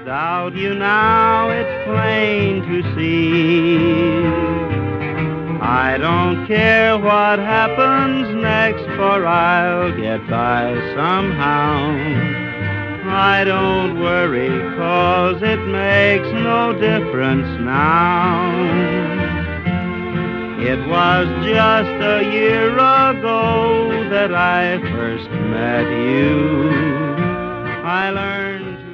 Without you now, it's plain to see. I don't care what happens next, for I'll get by somehow. I don't worry, 'cause it makes no difference now. It was just a year ago that I first met you. I learned